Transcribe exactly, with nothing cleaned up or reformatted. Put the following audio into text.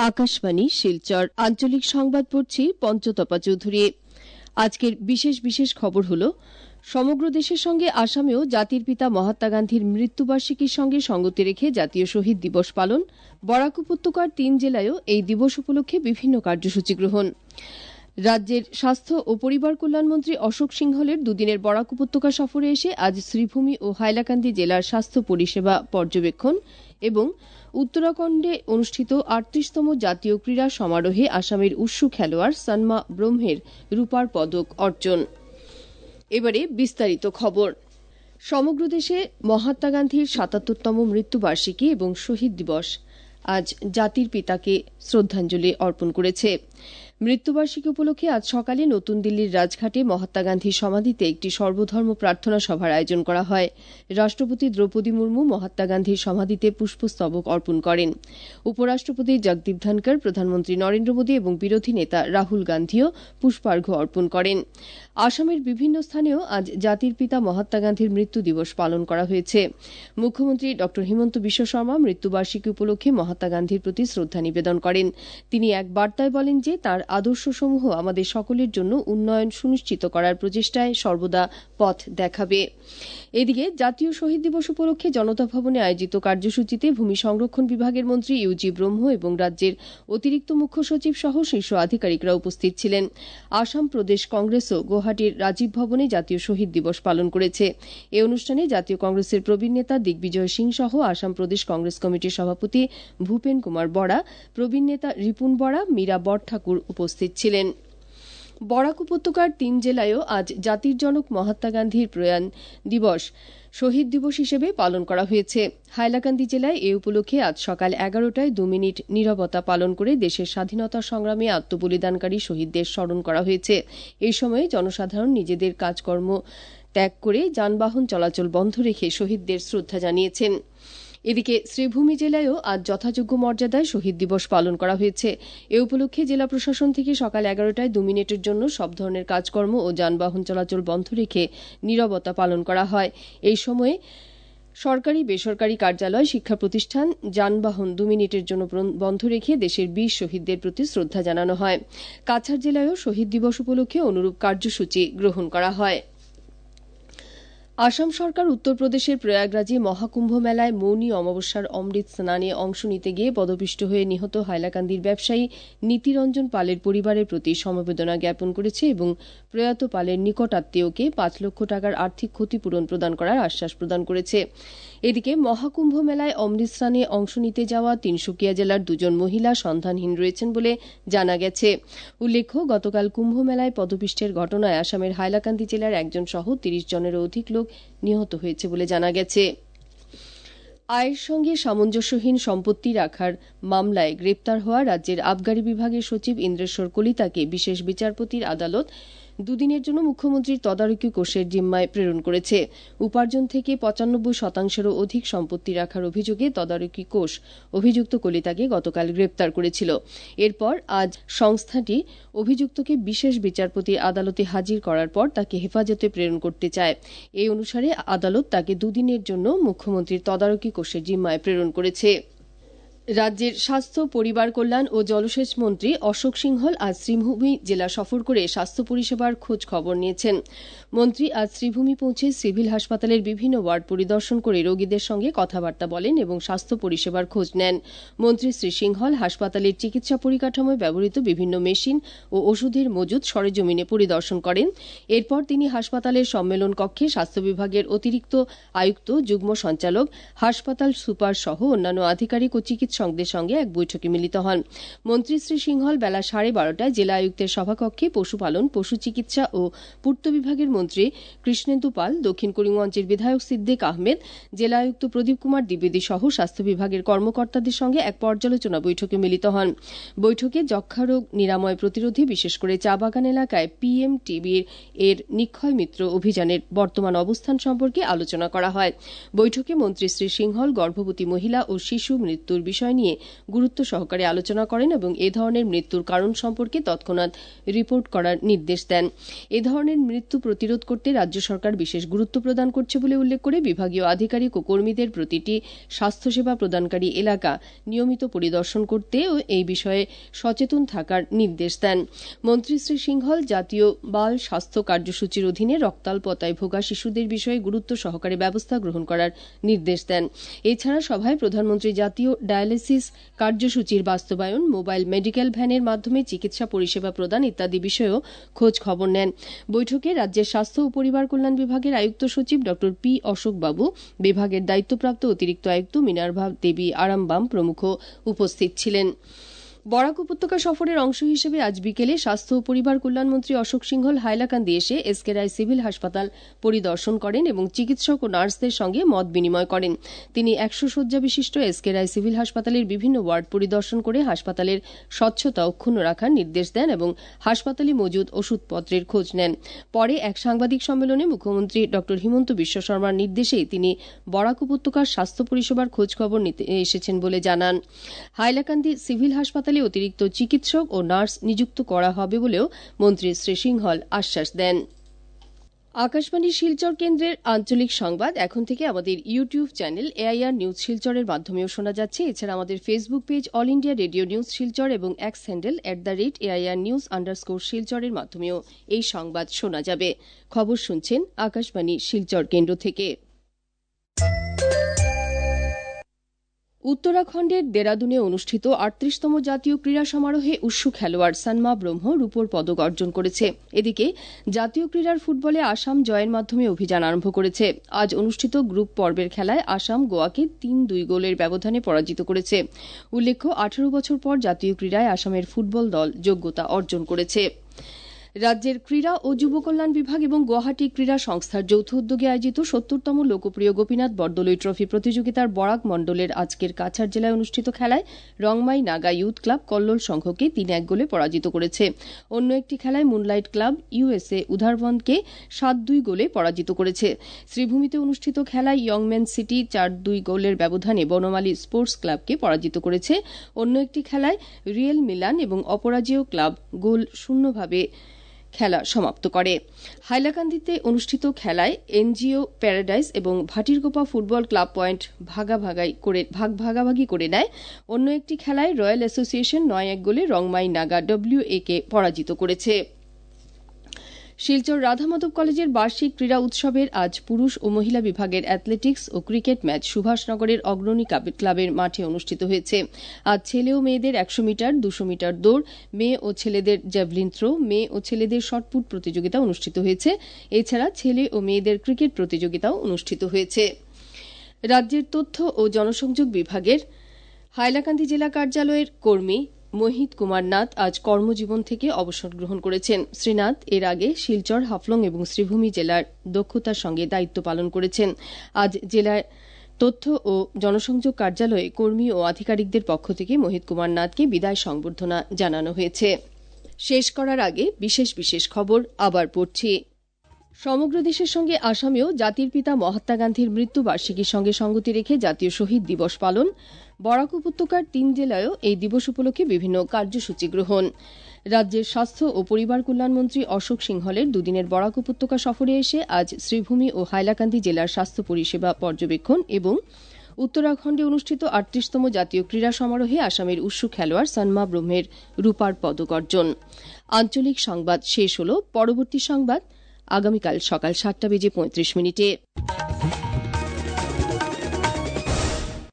আকাশবাণী শিলচর আঞ্চলিক সংবাদ পড়ছি পঞ্চতপা চৌধুরী। আজকের বিশেষ বিশেষ খবর হল, সমগ্র দেশের সঙ্গে আসামেও জাতির পিতা মহাত্মা গান্ধীর মৃত্যুবার্ষিকীর সঙ্গে সঙ্গতি রেখে জাতীয় শহীদ দিবস পালন। বরাক উপত্যকার তিন জেলায়ও এই দিবস উপলক্ষে বিভিন্ন কার্যসূচি গ্রহণ। রাজ্যের স্বাস্থ্য ও পরিবার কল্যাণমন্ত্রী অশোক সিংহলের দুদিনের বরাক উপত্যকা সফরে এসে আজ শ্রীভূমি ও হাইলাকান্দি জেলার স্বাস্থ্য পরিষেবা পর্যবেক্ষণ এবং উত্তরাখণ্ডে অনুষ্ঠিত আটত্রিশতম জাতীয় ক্রীড়া সমারোহে আসামের উৎসু খেলোয়াড় সন্মা ব্রহ্মের রূপার পদক অর্জন। এবারে বিস্তারিত খবর। সমগ্র দেশে মহাত্মা গান্ধীর সাতাত্তরতম মৃত্যুবার্ষিকী এবং শহীদ দিবস আজ জাতির পিতাকে শ্রদ্ধাঞ্জলি অর্পণ করেছে। মৃত্যুবার্ষিকী উপলক্ষে আজ সকালে নতুন দিল্লির রাজঘাটে মহাত্মা গান্ধীর সমাধিতে একটি সর্বধর্ম প্রার্থনা সভার আয়োজন করা হয়। রাষ্ট্রপতি দ্রৌপদী মুর্মু মহাত্মা গান্ধীর সমাধিতে পুষ্পস্তবক অর্পণ করেন। উপরাষ্ট্রপতি জগদীপ ধনকর, প্রধানমন্ত্রী নরেন্দ্র মোদী এবং বিরোধী নেতা রাহুল গান্ধীও পুষ্পার্ঘ্য অর্পণ করেন। আসামের বিভিন্ন স্থানেও আজ জাতির পিতা মহাত্মা গান্ধীর মৃত্যু দিবস পালন করা হয়েছে। মুখ্যমন্ত্রী ড হিমন্ত বিশ্ব শর্মা মৃত্যুবার্ষিকী উপলক্ষে মহাত্মা গান্ধীর প্রতি শ্রদ্ধা নিবেদন করেন। তিনি এক বার্তায় বলেন যে তাঁর আদর্শসমূহ আমাদের সকলের জন্য উন্নয়ন সুনিশ্চিত করার প্রচেষ্টায় সর্বদা পথ দেখাবে। এদিকে জাতীয় শহীদ দিবস উপলক্ষে জনতা ভবনে আয়োজিত কার্যসূচিতে ভূমি সংরক্ষণ বিভাগের মন্ত্রী ইউজি ব্রহ্ম এবং রাজ্যের অতিরিক্ত মুখ্য সচিব সহ শীর্ষ আধিকারিকরা উপস্থিত ছিলেন। আসাম প্রদেশ কংগ্রেসও গুয়াহাটির রাজীব ভবনে জাতীয় শহীদ দিবস পালন করেছে। এ অনুষ্ঠানে জাতীয় কংগ্রেসের প্রবীণ নেতা দিগ্বিজয় সিং সহ আসাম প্রদেশ কংগ্রেস কমিটির সভাপতি ভূপেন কুমার বরা, প্রবীণ নেতা রিপুন বরা, মীরা বরঠাকুর উপস্থিত ছিলেন। বরাক উপত্যকার তিন জেলায়ও আজ জাতির জনক মহাত্মা গান্ধীর প্রয়াণ দিবস শহীদ দিবস হিসেবে পালন করা হয়েছে। হাইলাকান্দি জেলায় এ উপলক্ষে আজ সকাল এগারোটায় দু মিনিট নীরবতা পালন করে দেশের স্বাধীনতা সংগ্রামে আত্মবলিদানকারী শহীদদের স্মরণ করা হয়েছে। এই সময়ে জনসাধারণ নিজেদের কাজকর্ম ত্যাগ করে যানবাহন চলাচল বন্ধ রেখে শহীদদের শ্রদ্ধা জানিয়েছেন। এদিকে শ্রীভূমি জেলায়ও আজ যথাযোগ্য মর্যাদায় শহীদ দিবস পালন করা হয়েছে। এ উপলক্ষে জেলা প্রশাসন থেকে সকাল এগারোটায় দু মিনিটের জন্য সব ধরনের কাজকর্ম ও যানবাহন চলাচল বন্ধ রেখে নীরবতা পালন করা হয়। এই সময়ে সরকারি বেসরকারি কার্যালয়, শিক্ষা প্রতিষ্ঠান, যানবাহন দু মিনিটের জন্য বন্ধ রেখে দেশের বীর শহীদদের প্রতি শ্রদ্ধা জানানো হয়। কাছাড় জেলায়ও শহীদ দিবস উপলক্ষে অনুরূপ কার্যসূচি গ্রহণ করা হয়। আসাম সরকার উত্তরপ্রদেশের প্রয়াগরাজে মহাকুম্ভ মেলায় মৌনী অমাবস্যার অমৃত স্নানে অংশ নিতে গিয়ে পদপিষ্ট হয়ে নিহত হাইলাকান্দির ব্যবসায়ী নীতিরঞ্জন পালের পরিবারের প্রতি সমবেদনা জ্ঞাপন করেছে এবং প্রয়াত পালের নিকট আত্মীয়কে পাঁচ লক্ষ টাকার আর্থিক ক্ষতিপূরণ প্রদান করার আশ্বাস প্রদান করেছে। এদিকে মহাকুম্ভ মেলায় অমৃত স্নানে অংশ নিতে যাওয়া তিনসুকিয়া জেলার দুজন মহিলা সন্ধানহীন রয়েছেন বলে জানা গেছে। উল্লেখ্য, গতকাল কুম্ভ মেলায় পদপিষ্টের ঘটনায় আসামের হাইলাকান্দি জেলার একজন সহ তিরিশ জনেরও অধিক লোক নিহত হয়েছে বলে জানা গেছে। আয়ের সঙ্গে সামঞ্জস্যহীন সম্পত্তি রাখার মামলায় গ্রেপ্তার হওয়া রাজ্যের আবগারি বিভাগের সচিব ইন্দ্রেশ্বর কলিতাকে বিশেষ বিচারপতির আদালত দুদিনের জন্য মুখ্যমন্ত্রীর তদারকি কোষের জিম্মায় প্রেরণ করেছে। উপার্জন থেকে পঁচানব্বই শতাংশেরও অধিক সম্পত্তি রাখার অভিযোগে তদারকি কোষ অভিযুক্ত কলিতাকে গতকাল গ্রেপ্তার করেছিল। এরপর আজ সংস্থাটি অভিযুক্তকে বিশেষ বিচারপতির আদালতে হাজির করার পর তাকে হেফাজতে প্রেরণ করতে চায়। এই অনুসারে আদালত তাকে দুদিনের জন্য মুখ্যমন্ত্রীর তদারকি কোষের জিম্মায় প্রেরণ করেছে। রাজ্যের স্বাস্থ্য, পরিবার কল্যাণ ও জলসেচ মন্ত্রী অশোক সিংহল আজ শ্রীভূমি জেলা সফর করে স্বাস্থ্য পরিষেবার খোঁজ খবর নিয়েছেন। মন্ত্রী আজ শ্রীভূমি পৌঁছে সিভিল হাসপাতালের বিভিন্ন ওয়ার্ড পরিদর্শন করে রোগীদের সঙ্গে কথাবার্তা বলেন এবং স্বাস্থ্য পরিষেবার খোঁজ নেন। মন্ত্রী শ্রী সিংহল হাসপাতালের চিকিৎসা পরিকাঠামোয় ব্যবহৃত বিভিন্ন মেশিন ও ওষুধের মজুদ সরেজমিনে পরিদর্শন করেন। এরপর তিনি হাসপাতালের সম্মেলন কক্ষে স্বাস্থ্য বিভাগের অতিরিক্ত আয়ুক্ত, যুগ্ম সঞ্চালক, হাসপাতাল সুপার সহ অন্যান্য আধিকারিক ও চিকিৎসকদের সঙ্গে এক বৈঠকে মিলিত হন। মন্ত্রী শ্রী সিংহল বেলা সাড়ে বারোটায় জেলা আয়ুক্তের সভাকক্ষে পশুপালন, পশু চিকিৎসা ও পূর্ত বিভাগের মন্ত্রী কৃষ্ণেন্দু পাল, দক্ষিণ করিমগঞ্জের বিধায়ক সিদ্দিক আহমেদ, জেলা আয়ুক্ত প্রদীপ কুমার দ্বিবেদী সহ স্বাস্থ্য বিভাগের কর্মকর্তাদের সঙ্গে এক পর্যালোচনা বৈঠকে মিলিত হন। বৈঠকে যক্ষ্মারোগ নিরাময় প্রতিরোধী, বিশেষ করে চা বাগান এলাকায় পিএম টিবির এর নিক্ষয় মিত্র অভিযানের বর্তমান অবস্থান সম্পর্কে আলোচনা করা হয়। বৈঠকে মন্ত্রী শ্রী সিংহল গর্ভবতী মহিলা ও শিশু মৃত্যুর বিষয়ে বিষয় নিয়ে গুরুত্ব সহকারে আলোচনা করেন এবং এ ধরনের মৃত্যুর কারণ সম্পর্কে তৎক্ষণাৎ রিপোর্ট করার নির্দেশ দেন। এ ধরনের মৃত্যু প্রতিরোধ করতে রাজ্য সরকার বিশেষ গুরুত্ব প্রদান করছে বলে উল্লেখ করে বিভাগীয় আধিকারিক ও কর্মীদের প্রতিটি স্বাস্থ্যসেবা প্রদানকারী এলাকা নিয়মিত পরিদর্শন করতে ও এই বিষয়ে সচেতন থাকার নির্দেশ দেন। মন্ত্রী শ্রী সিংহল জাতীয় বাল স্বাস্থ্য কার্যসূচির অধীনে রক্তাল্পতায় ভোগা শিশুদের বিষয়ে গুরুত্ব সহকারে ব্যবস্থা গ্রহণ করার নির্দেশ দেন। এছাড়া সভায় প্রধানমন্ত্রী জাতীয় ডায়ালিসিস কার্যসূচির বাস্তবায়ন, মোবাইল মেডিকেল ভ্যানের মাধ্যমে চিকিৎসা পরিষেবা প্রদান ইত্যাদি বিষয়েও খোঁজ খবর নেন। বৈঠকে রাজ্যের স্বাস্থ্য ও পরিবার কল্যাণ বিভাগের আয়ুক্ত সচিব ড পি অশোক বাবু, বিভাগের দায়িত্বপ্রাপ্ত অতিরিক্ত আয়ুক্ত মিনার্ভা দেবী আরামবাম প্রমুখ উপস্থিত ছিলেন। বরাক উপত্যকা সফরের অংশ হিসেবে আজ বিকেলে স্বাস্থ্য ও পরিবার কল্যাণমন্ত্রী অশোক সিংহল হাইলাকান্দি এসে এসকে রায় সিভিল হাসপাতাল পরিদর্শন করেন এবং চিকিৎসক ও নার্সদের সঙ্গে মত বিনিময় করেন। তিনি একশো শয্যা বিশিষ্ট এসকে রায় সিভিল হাসপাতালের বিভিন্ন ওয়ার্ড পরিদর্শন করে হাসপাতালের স্বচ্ছতা অক্ষুণ্ণ রাখার নির্দেশ দেন এবং হাসপাতালে মজুদ ওষুধপত্রের খোঁজ নেন। পরে এক সাংবাদিক সম্মেলনে মুখ্যমন্ত্রী ড হিমন্ত বিশ্ব শর্মার নির্দেশেই তিনি বরাক উপত্যকার স্বাস্থ্য পরিষেবার খোঁজখবর নিতে এসেছেন বলে জানান। হাইলাকান্দি সিভিল হাসপাতাল অতিরিক্ত চিকিৎসক ও নার্স নিযুক্ত করা হবে বলেও মন্ত্রী শ্রী সিংহল আশ্বাস দেন। আকাশবাণী শিলচর কেন্দ্রের আঞ্চলিক সংবাদ এখন থেকে আমাদের ইউটিউব চ্যানেল এআইআর নিউজ শিলচরের মাধ্যমেও শোনা যাচ্ছে। এছাড়া আমাদের Facebook page All India Radio News Silchar এবং X handle at the rate AIR news underscore শিলচরের মাধ্যমেও এই সংবাদ শোনা যাবে। খবর শুনছেন আকাশবাণী শিলচর কেন্দ্র থেকে। উত্তরাখণ্ডের দেরাদুনে অনুষ্ঠিত আটত্রিশতম জাতীয় ক্রীড়া সমারোহে উৎসু খেলোয়াড় সানমা ব্রহ্ম রূপোর পদক অর্জন করেছে। এদিকে জাতীয় ক্রীড়ার ফুটবলে আসাম জয়ের মাধ্যমে অভিযান আরম্ভ করেছে। আজ অনুষ্ঠিত গ্রুপ পর্বের খেলায় আসাম গোয়াকে তিন দুই গোলের ব্যবধানে পরাজিত করেছে। উল্লেখ্য, আঠারো বছর পর জাতীয় ক্রীড়ায় আসামের ফুটবল দল যোগ্যতা অর্জন করেছে। রাজ্যের ক্রীড়া ও যুব কল্যাণ বিভাগ এবং গুয়াহাটি ক্রীড়া সংস্থার যৌথ উদ্যোগে আয়োজিত সত্তরতম লোকপ্রিয় গোপীনাথ বরদলৈ ট্রফি প্রতিযোগিতার বরাক মণ্ডলের আজকের কাছাড় জেলায় অনুষ্ঠিত খেলায় রংমাই নাগা ইউথ ক্লাব কল্লোল সংঘকে তিন এক গোলে পরাজিত করেছে। অন্য একটি খেলায় মুনলাইট ক্লাব ইউএসএ উধারবন্দকে সাত দুই গোলে পরাজিত করেছে। শ্রীভূমিতে অনুষ্ঠিত খেলায় ইয়ংম্যান সিটি চার দুই গোলের ব্যবধানে বনমালী স্পোর্টস ক্লাবকে পরাজিত করেছে। অন্য একটি খেলায় রিয়েল মিলান এবং অপরাজেয় ক্লাব গোল শূন্যভাবে খেলা সমাপ্ত করে। হাইলাকান্দিতে অনুষ্ঠিত খেলায় এনজিও প্যারাডাইস এবং ভাটিরগোপা ফুটবল ক্লাব পয়েন্ট ভাগ ভাগাভাগি করে নেয়। অন্য একটি খেলায় রয়্যাল অ্যাসোসিয়েশন নয় এক গোলে রংমাই নাগা ডব্লিউ এ কে পরাজিত করেছে। শিলচর রাধা মাধব কলেজের বার্ষিক ক্রীড়া উৎসবের আজ পুরুষ ও মহিলা বিভাগের অ্যাথলেটিক্স ও ক্রিকেট ম্যাচ সুভাষনগরের অগ্রণী ক্লাবের মাঠে অনুষ্ঠিত হয়েছে। আজ ছেলে ও মেয়েদের একশো মিটার, দুশো মিটার দৌড়, মেয়ে ও ছেলেদের জ্যাভলিন থ্রো, মেয়ে ও ছেলেদের শটপুট প্রতিযোগিতা অনুষ্ঠিত হয়েছে। এছাড়া ছেলে ও মেয়েদের ক্রিকেট প্রতিযোগিতাও অনুষ্ঠিত হয়েছে। রাজ্যের তথ্য ও জনসংযোগ বিভাগের হাইলাকান্দি জেলা কার্যালয়ের কর্মী মোহিত কুমার নাথ আজ কর্মজীবন থেকে অবসর গ্রহণ করেছেন। শ্রীনাথ এর আগে শিলচর, হাফলং এবং শ্রীভূমি জেলার দক্ষতার সঙ্গে দায়িত্ব পালন করেছেন। আজ জেলার তথ্য ও জনসংযোগ কার্যালয়ে কর্মী ও আধিকারিকদের পক্ষ থেকে মোহিত কুমার নাথকে বিদায় সংবর্ধনা জানানো হয়েছে। শেষ করার আগে বিশেষ বিশেষ খবর আবার পড়ছি। সমগ্র দেশের সঙ্গে আসামেও জাতির পিতা মহাত্মা গান্ধীর মৃত্যুবার্ষিকীর সঙ্গে সঙ্গতি রেখে জাতীয় শহীদ দিবস পালন। বরাক উপত্যকার তিন জেলায়ও এই দিবস উপলক্ষে বিভিন্ন কার্যসূচি গ্রহণ। রাজ্যের স্বাস্থ্য ও পরিবার কল্যাণমন্ত্রী অশোক সিংহলের দুদিনের বরাক উপত্যকা সফরে এসে আজ শ্রীভূমি ও হাইলাকান্দি জেলার স্বাস্থ্য পরিষেবা পর্যবেক্ষণ এবং উত্তরাখণ্ডে অনুষ্ঠিত আটত্রিশতম জাতীয় ক্রীড়া সমারোহে আসামের উৎসু খেলোয়াড় সানমা ব্রহ্মের রূপার পদক অর্জন। আঞ্চলিক সংবাদ শেষ হল। পরবর্তী সংবাদ আগামীকাল সকাল সাতটা বেজে পঁয়ত্রিশ মিনিটে।